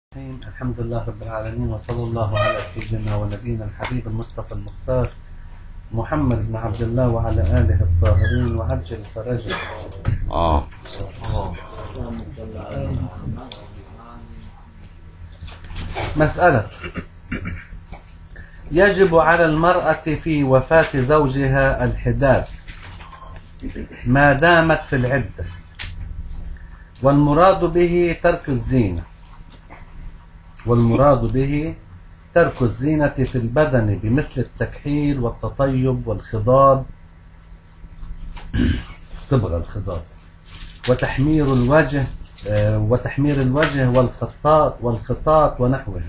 الحمد لله رب العالمين، وصلى الله على سيدنا ونبينا الحبيب المصطفى المختار محمد بن عبد الله وعلى آله الطاهرين وعجل فرجه. مسألة: يجب على المرأة في وفاة زوجها الحداد ما دامت في العدة، والمراد به ترك الزينة في البدن بمثل التكحيل والتطيب والخضاب، صبغ الخضاب، وتحمير الوجه والخطاط ونحوها.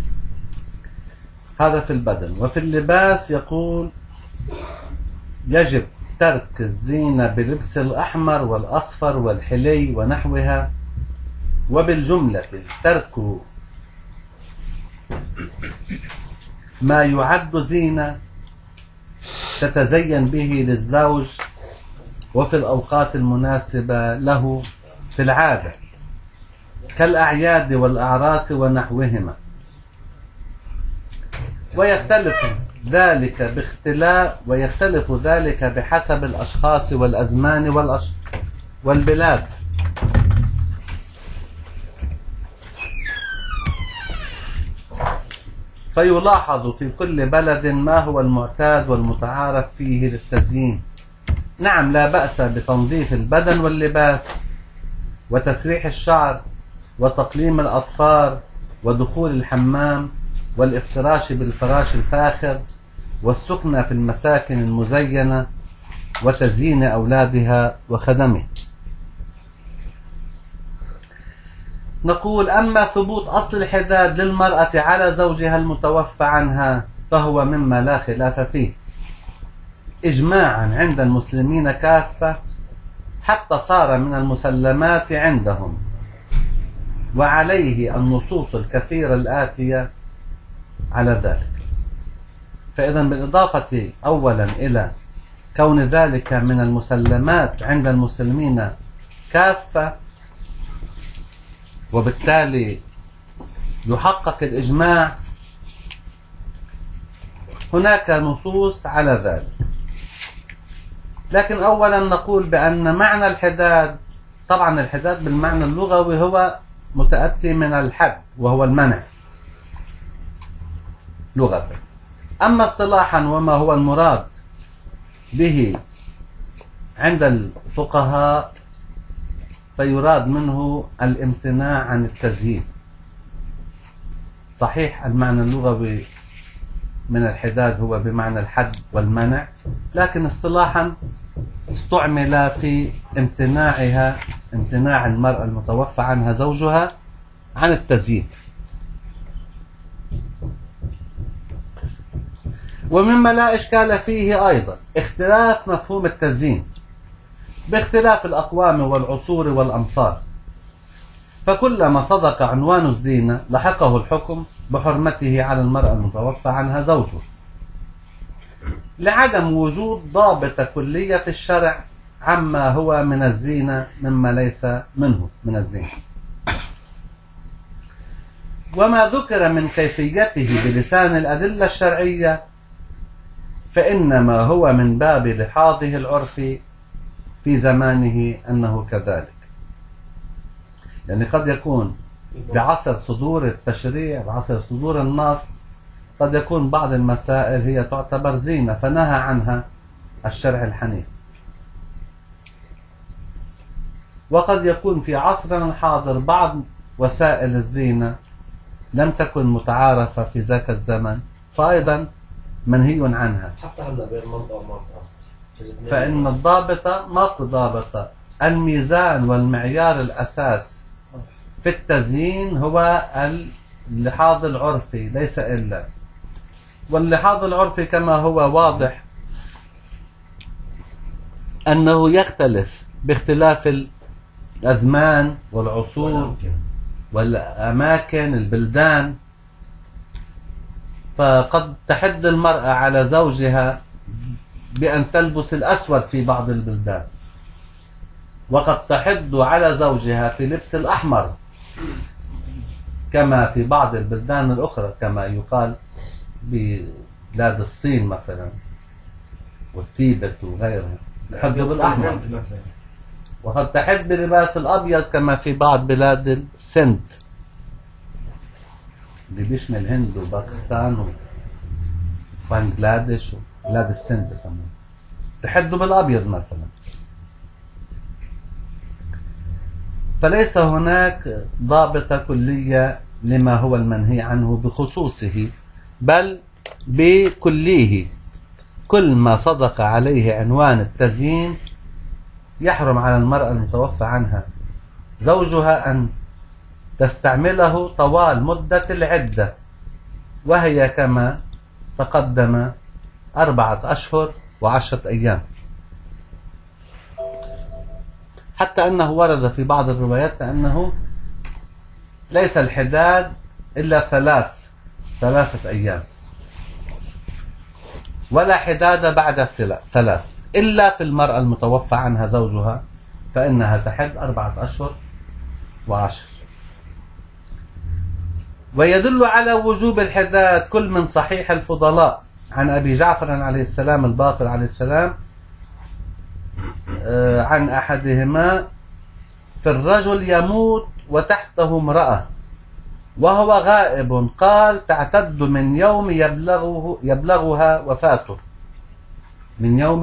هذا في البدن. وفي اللباس يقول: يجب ترك الزينة بلبس الأحمر والأصفر والحلي ونحوها. وبالجملة ترك ما يعد زينة تتزين به للزوج وفي الأوقات المناسبة له في العادة كالأعياد والأعراس ونحوهما. ويختلف ذلك بحسب الأشخاص والأزمان والبلاد. فيلاحظ في كل بلد ما هو المعتاد والمتعارف فيه للتزيين. نعم، لا بأس بتنظيف البدن واللباس وتسريح الشعر وتقليم الأظفار ودخول الحمام والافتراش بالفراش الفاخر والسكنة في المساكن المزينة وتزيين أولادها وخدمه. نقول: أما ثبوت أصل الحداد للمرأة على زوجها المتوفى عنها فهو مما لا خلاف فيه إجماعا عند المسلمين كافة، حتى صار من المسلمات عندهم، وعليه النصوص الكثيرة الآتية على ذلك. فإذا بالإضافة أولا إلى كون ذلك من المسلمات عند المسلمين كافة، وبالتالي يحقق الإجماع، هناك نصوص على ذلك. لكن أولا نقول بأن معنى الحداد، طبعا الحداد بالمعنى اللغوي هو متأتي من الحد وهو المنع لغة. أما اصطلاحا وما هو المراد به عند الفقهاء فيراد منه الامتناع عن التزيين. صحيح المعنى اللغوي من الحداد هو بمعنى الحد والمنع، لكن اصطلاحا استعمل في امتناع المرأة المتوفى عنها زوجها عن التزيين. ومما لا إشكال فيه أيضا اختلاف مفهوم التزيين باختلاف الأقوام والعصور والأمصار، فكلما صدق عنوان الزينة لحقه الحكم بحرمته على المرأة المتوفى عنها زوجه، لعدم وجود ضابطة كلية في الشرع عما هو من الزينة مما ليس منه من الزينة. وما ذكر من كيفيته بلسان الأدلة الشرعية فإنما هو من باب لحاظه العرفي في زمانه أنه كذلك. يعني قد يكون بعصر صدور التشريع، بعصر صدور النص، قد يكون بعض المسائل هي تعتبر زينة فنهى عنها الشرع الحنيف، وقد يكون في عصرنا الحاضر بعض وسائل الزينة لم تكن متعارفة في ذاك الزمن فأيضا منهي عنها. حتى هلا بين منطقة ومنطقة، فإن الضابطة ما ضابطة. الميزان والمعيار الأساس في التزيين هو اللحاظ العرفي ليس إلا. واللحاظ العرفي كما هو واضح أنه يختلف باختلاف الأزمان والعصور والأماكن البلدان. فقد تحد المرأة على زوجها بأن تلبس الأسود في بعض البلدان، وقد تحد على زوجها في لبس الأحمر كما في بعض البلدان الأخرى، كما يقال ببلاد الصين مثلا والتيبت وغيرها يحدوا بالأحمر، وقد تحد بلباس الأبيض كما في بعض بلاد السند اللي بيشمل الهند وباكستان وبنغلاديش وبلاد السند بسموه، تحدوا بالأبيض مثلا. فليس هناك ضابطة كلية لما هو المنهي عنه بخصوصه، بل بكليه. كل ما صدق عليه عنوان التزيين يحرم على المرأة المتوفى عنها زوجها أن تستعمله طوال مدة العدة، وهي كما تقدم 4 أشهر و10 أيام، حتى أنه ورد في بعض الروايات أنه ليس الحداد إلا 3 أيام، ولا حداد بعد 3 إلا في المرأة المتوفى عنها زوجها، فإنها تحد 4 أشهر و10. ويدل على وجوب الحداد كل من صحيح الفضلاء عن أبي جعفر عليه السلام الباقر عليه السلام عن أحدهما: في الرجل يموت وتحته امرأة وهو غائب، قال: تعتد من يوم يبلغها وفاته، من يوم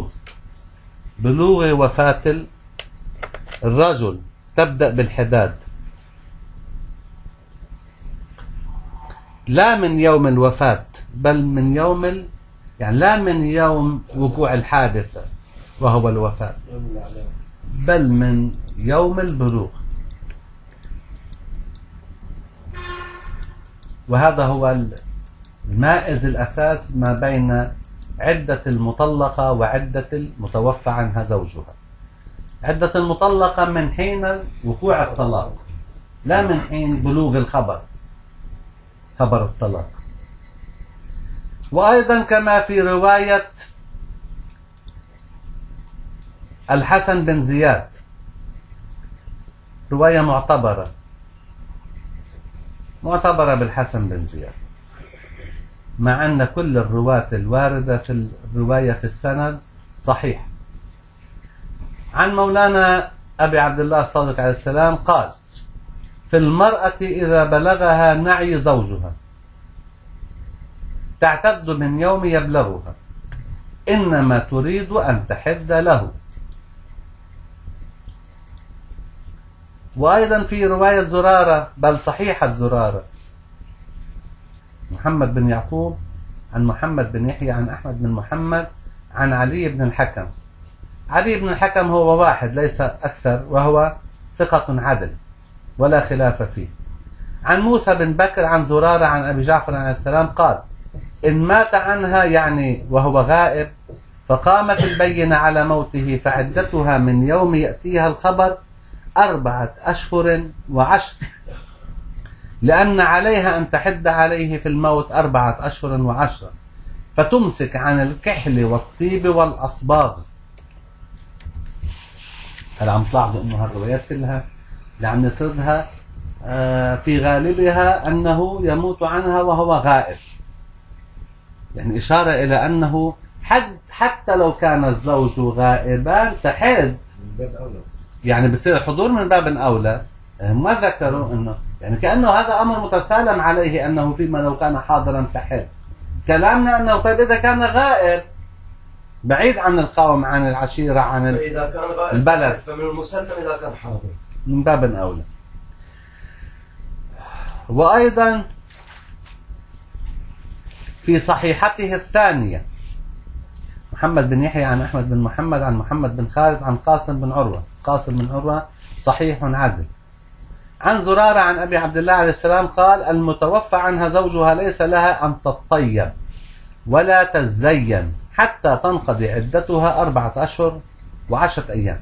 بلوغ وفاة الرجل تبدأ بالحداد، لا من يوم الوفاة، بل من يوم يعني لا من يوم وقوع الحادثة وهو الوفاة، بل من يوم البلوغ. وهذا هو المائز الأساس ما بين عدة المطلقة وعدة المتوفى عنها زوجها. عدة المطلقة من حين وقوع الطلاق، لا من حين بلوغ خبر الطلاق. وأيضا كما في رواية الحسن بن زياد، رواية معتبرة بالحسن بن زياد، مع أن كل الرواة الواردة في الرواية في السند صحيح. عن مولانا أبي عبد الله الصادق عليه السلام قال: في المرأة إذا بلغها نعي زوجها تعتد من يوم يبلغها، إنما تريد أن تحد له. وأيضا في رواية زرارة، بل صحيحة زرارة، محمد بن يعقوب عن محمد بن يحيى عن أحمد بن محمد عن علي بن الحكم. علي بن الحكم هو واحد ليس أكثر، وهو ثقة عدل ولا خلاف فيه. عن موسى بن بكر عن زرارة عن أبي جعفر عليه السلام قال: إن مات عنها يعني وهو غائب فقامت البينة على موته فعدتها من يوم يأتيها الخبر 4 أشهر و10، لأن عليها أن تحد عليه في الموت 4 أشهر و10، فتمسك عن الكحل والطيب والأصباغ. هذا عم تلاحظوا أنه هالروايات كلها اللي عم نسردها في غالبها أنه يموت عنها وهو غائب، يعني إشارة إلى أنه حتى لو كان الزوج غائبا تحد، يعني بصير الحضور من باب أولى. ما ذكروا أنه يعني كأنه هذا أمر متسالم عليه، أنه فيما لو كان حاضرا تحد. كلامنا أنه طيب إذا كان غائب بعيد عن القوم، عن العشيرة، عن البلد، فمن المسلم إذا كان حاضر من باب أولى. وأيضا في صحيحته الثانية محمد بن يحيى عن أحمد بن محمد عن محمد بن خالد عن قاسم بن عروة صحيح عدل. عن زرارة عن أبي عبد الله عليه السلام قال: المتوفى عنها زوجها ليس لها أن تطيب ولا تزين حتى تنقضي عدتها 4 أشهر و10 أيام.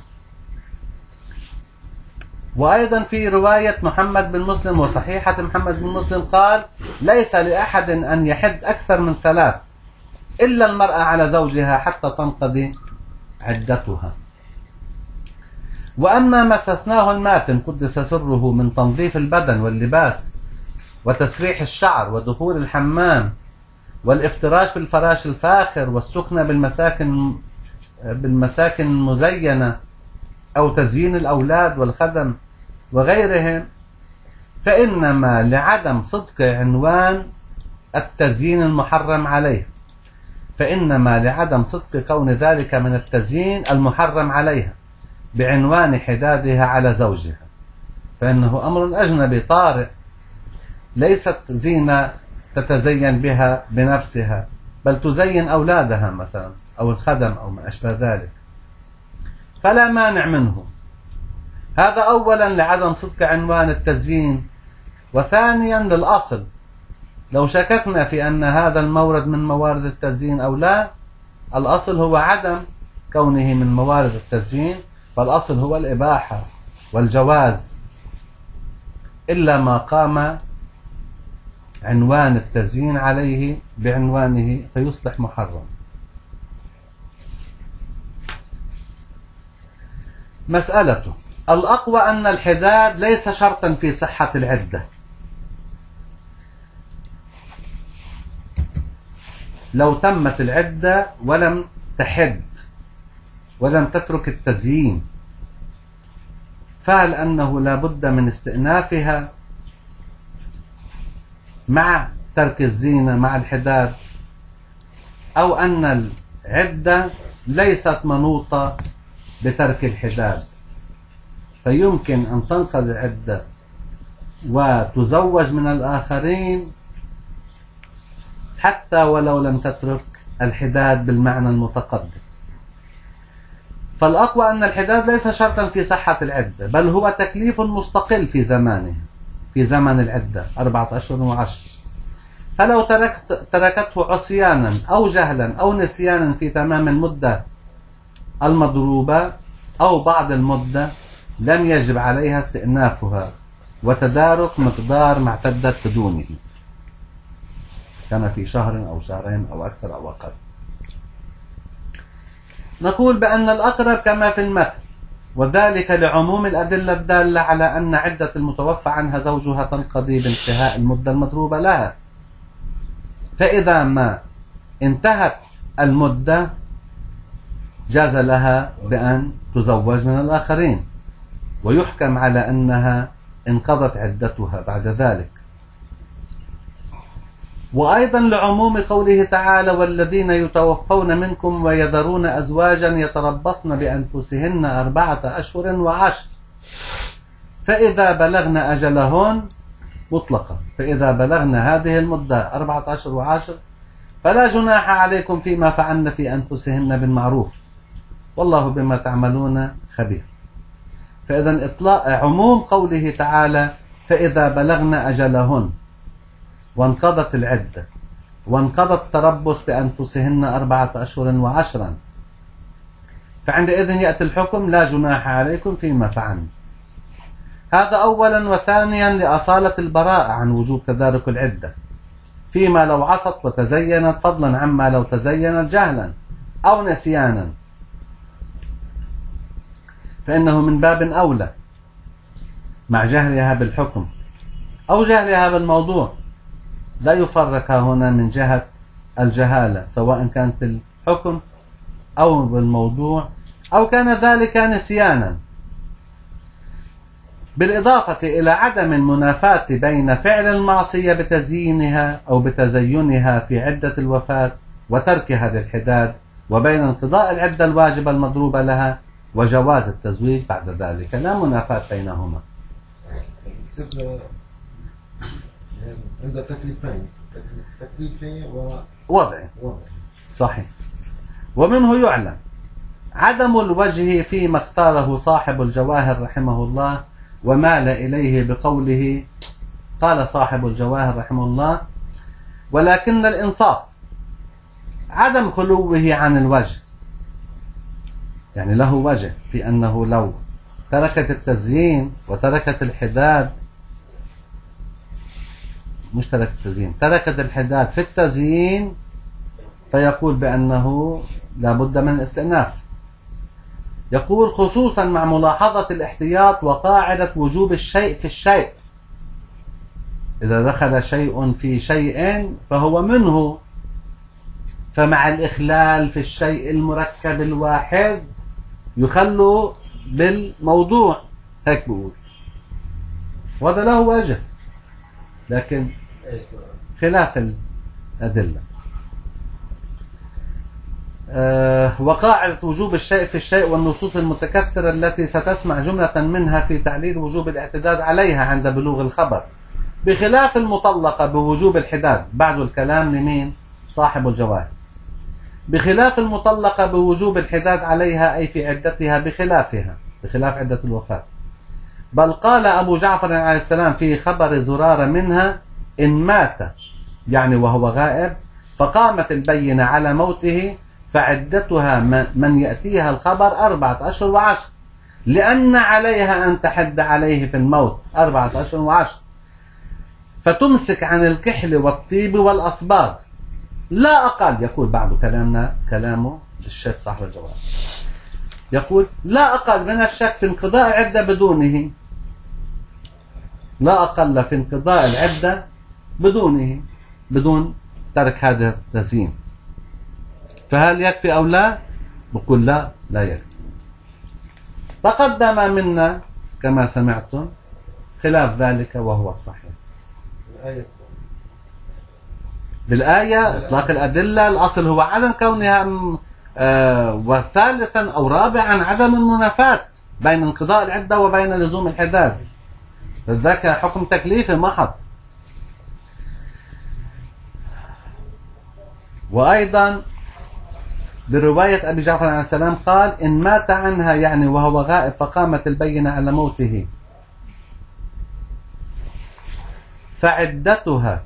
وأيضا في رواية محمد بن مسلم وصحيحة محمد بن مسلم قال: ليس لأحد أن يحد أكثر من 3 إلا المرأة على زوجها حتى تنقضي عدتها. وأما ما استثناه الماتن قدس سره من تنظيف البدن واللباس وتسريح الشعر ودخول الحمام والافتراش في الفراش الفاخر والسكنة بالمساكن المزينة أو تزيين الأولاد والخدم وغيرهم، فإنما لعدم صدق عنوان التزيين المحرم عليه، فإنما لعدم صدق كون ذلك من التزيين المحرم عليها بعنوان حدادها على زوجها، فإنه أمر أجنبي طارئ، ليست زينة تتزين بها بنفسها، بل تزين أولادها مثلا أو الخدم أو ما أشبه ذلك، فلا مانع منه. هذا أولا لعدم صدق عنوان التزيين. وثانيا للأصل، لو شككنا في أن هذا المورد من موارد التزيين أو لا، الأصل هو عدم كونه من موارد التزيين، فالأصل هو الإباحة والجواز، إلا ما قام عنوان التزيين عليه بعنوانه فيصبح محرم. مسألته الأقوى أن الحداد ليس شرطا في صحة العدة. لو تمت العدة ولم تحد ولم تترك التزيين، فهل أنه لا بد من استئنافها مع ترك الزينة مع الحداد، أو أن العدة ليست منوطة بترك الحداد، فيمكن أن تنقضي العدة وتزوج من الآخرين حتى ولو لم تترك الحداد بالمعنى المتقدم. فالأقوى أن الحداد ليس شرطا في صحة العدة، بل هو تكليف مستقل في زمانه، في زمن العدة 4 أشهر و10. فلو تركته عصيانا أو جهلا أو نسيانا في تمام المدة المضروبة أو بعض المدة، لم يجب عليها استئنافها وتدارك مقدار ما اعتدت بدونه، كما في شهر أو شهرين أو أكثر أو أقل. نقول بأن الأقرب كما في المتن، وذلك لعموم الأدلة الدالة على أن عدة المتوفى عنها زوجها تنقضي بانتهاء المدة المضروبة لها، فإذا ما انتهت المدة جاز لها بأن تزوج من الآخرين، ويحكم على أنها انقضت عدتها بعد ذلك. وأيضا لعموم قوله تعالى: والذين يتوفون منكم ويذرون أزواجا يتربصن بأنفسهن 4 أشهر و10، فإذا بلغن أجلهن مطلقة، فإذا بلغن هذه المدة 4 أشهر و10 فلا جناح عليكم فيما فعلن في أنفسهن بالمعروف، والله بما تعملون خبير. فإذا إطلاق عموم قوله تعالى: فإذا بلغن أجلهن، وانقضت العدة وانقضى التربص بأنفسهن 4 أشهر و10، فعندئذ يأتي الحكم لا جناح عليكم فيما فعلن. هذا أولا. وثانيا لأصالة البراءة عن وجوب تدارك العدة فيما لو عصت وتزينت، فضلا عما لو تزينت جهلا أو نسيانا، فإنه من باب أولى مع جهلها بالحكم أو جهلها بالموضوع. لا يفرق هنا من جهة الجهالة، سواء كانت بالحكم أو بالموضوع أو كان ذلك نسيانا، بالإضافة إلى عدم المنافاة بين فعل المعصية بتزيينها أو بتزينها في عدة الوفاة وتركها للحداد، وبين انقضاء العدة الواجبة المضروبة لها وجواز التزويج بعد ذلك، لا منافاة بينهما. عند تكليفين، تكليفي ووضعي. صحيح. ومنه يعلم عدم الوجه فيما اختاره صاحب الجواهر رحمه الله ومال إليه بقوله، قال صاحب الجواهر رحمه الله: ولكن الإنصاف عدم خلوه عن الوجه، يعني له وجه في أنه لو تركت التزيين وتركت الحداد، مش تركت التزيين، تركت الحداد في التزيين، فيقول بأنه لا بد من الاستئناف. يقول خصوصا مع ملاحظة الاحتياط وقاعدة وجوب الشيء في الشيء. إذا دخل شيء في شيء فهو منه، فمع الإخلال في الشيء المركب الواحد يخلوا بالموضوع، هيك بقول. وهذا له وجه، لكن خلاف الأدلة. وقاعدة وجوب الشيء في الشيء والنصوص المتكثرة التي ستسمع جملة منها في تعليل وجوب الاعتداد عليها عند بلوغ الخبر، بخلاف المطلقة بوجوب الحداد. بعد الكلام لمين؟ صاحب الجواهر. بخلاف المطلقة بوجوب الحداد عليها أي في عدتها بخلافها، بخلاف عدة الوفاة. بل قال أبو جعفر عليه السلام في خبر زرارة منها إن مات، يعني وهو غائب، فقامت البينة على موته فعدتها من يأتيها الخبر 4 أشهر و10، لأن عليها أن تحد عليه في الموت 4 أشهر و10، فتمسك عن الكحل والطيب والأصباغ لا أقل. يقول بعد كلامه للشيخ صاحب الجواب، يقول لا أقل من الشك في انقضاء العدة بدونه، لا أقل في انقضاء العدة بدونه، بدون ترك هذا التزيين. فهل يكفي أو لا؟ بقول لا، لا يكفي. تقدم منا كما سمعتم خلاف ذلك وهو الصحيح. بالآية إطلاق الأدلة الأصل هو عدم كونها، وثالثا أو رابعا عدم المنافاة بين انقضاء العدة وبين لزوم الحداد، ذاك حكم تكليفي محض. وأيضا برواية أبي جعفر عليه السلام قال إن مات عنها، يعني وهو غائب، فقامت البينة على موته فعدتها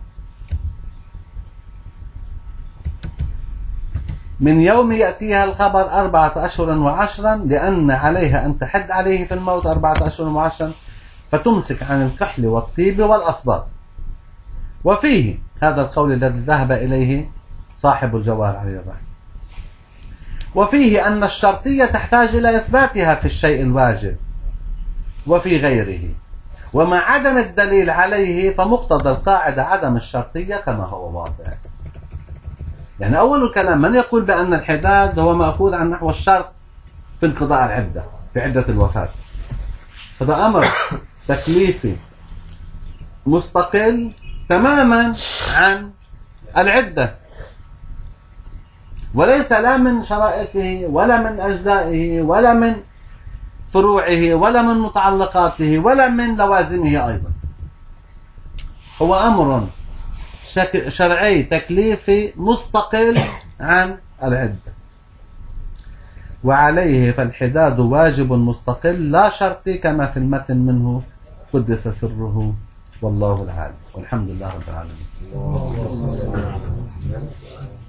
من يوم يأتيها الخبر 4 أشهر و10، لأن عليها أن تحد عليه في الموت 4 أشهر و10، فتمسك عن الكحل والطيب والأصباغ. وفيه هذا القول الذي ذهب إليه صاحب الجواهر عليه الرحمة، وفيه أن الشرطية تحتاج إلى إثباتها في الشيء الواجب وفي غيره، ومع عدم الدليل عليه فمقتضى القاعدة عدم الشرطية كما هو واضح. يعني أول الكلام من يقول بأن الحداد هو مأخوذ عن نحو الشرط في انقضاء العدة في عدة الوفاة، هذا أمر تكليفي مستقل تماما عن العدة، وليس لا من شرائطه ولا من أجزائه ولا من فروعه ولا من متعلقاته ولا من لوازمه. أيضا هو أمر شرعي تكليفي مستقل عن العدة، وعليه فالحداد واجب مستقل لا شرطي كما في المتن منه قدس سره، والله العالم، والحمد لله رب العالمين.